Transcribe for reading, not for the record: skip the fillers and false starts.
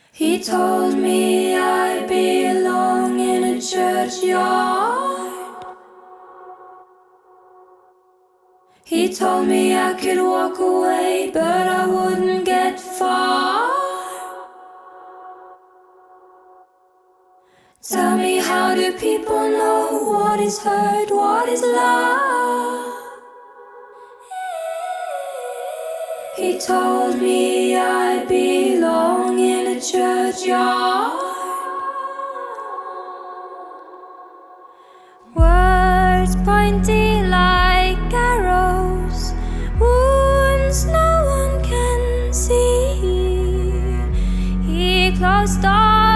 He told me I belong in a churchyard. He told me I could walk away, but I wouldn't get far. Tell me, how do people know what is hurt, what is love? He told me I belong in a churchyard. Words pointy like arrows, wounds no one can see. He closed doors